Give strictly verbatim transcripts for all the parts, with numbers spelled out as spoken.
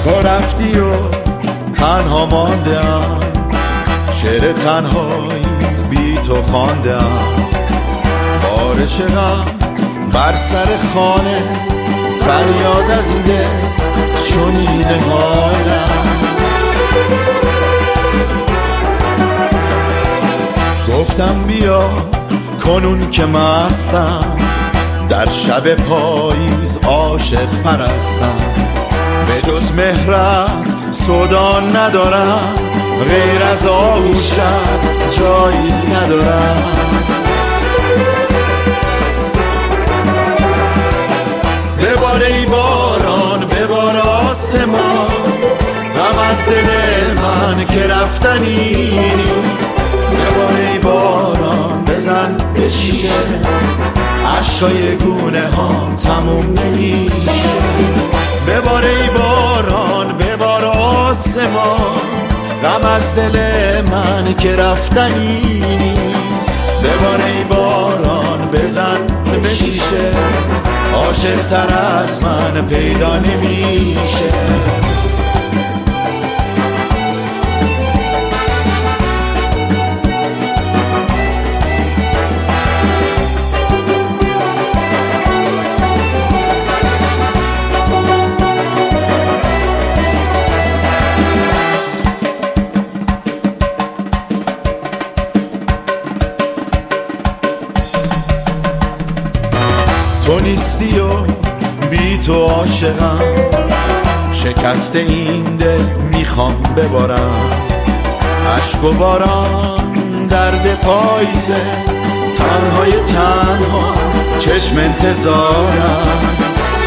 تو رفتی و تنها ماندم، شعر تنهایی بی تو خواندم. بارش غم بر سر خانه، فریاد از این دل چنین حالم. گفتم بیا کنون که مستم، در شب پاییز عاشق پرستم. به جز مهرت سودان ندارم، غیر از آغوشت جایی ندارم. ببار ای باران ببار آسمان، غم از دل من که رفتنی نیست. ببار ای باران بزن به شیشه، عشقای گونه ها تموم نمیشه. ببار ای باران ببار آسمان، غم از دل من که رفتنی نیست. ببار ای باران بزن به شیشه، عاشق تر از من پیدا نمیشه. تو نیستی و بی تو عاشقم، شکست این دل میخوام ببارم. عشق و باران درد پاییزه، تنهای تنها چشم انتظارم.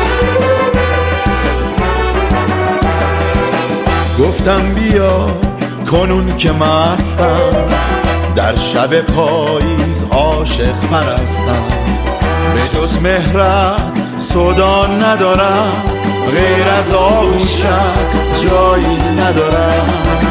گفتم بیا کنون که مستم، در شب پاییز عاشق پرستم. به جز مهرت سودان ندارم، غیر از آغوشت جایی ندارم.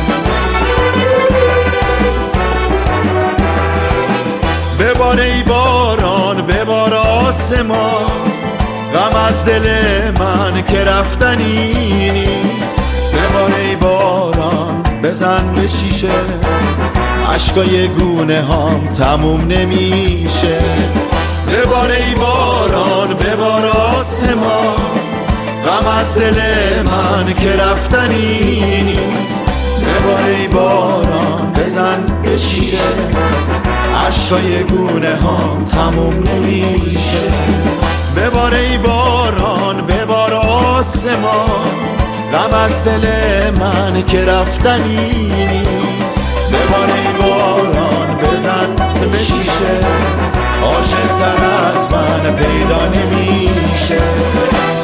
ببار ای باران ببار آسمان، غم از دل من که رفتنی نیست. ببار ای باران بزن به شیشه، عشقای گونه هام تموم نمیشه. ببار ای باران ببار آسمان، غم از دل من که رفتنی نیست. ببار ای باران بزن به شیشه، عشقای گونه ها تموم نمیشه. ببار ای باران ببار آسمان، غم از دل من که رفتنی نیست. ببار ای باران بزن به شیشه، عاشق تر از من پیدا نمیشه.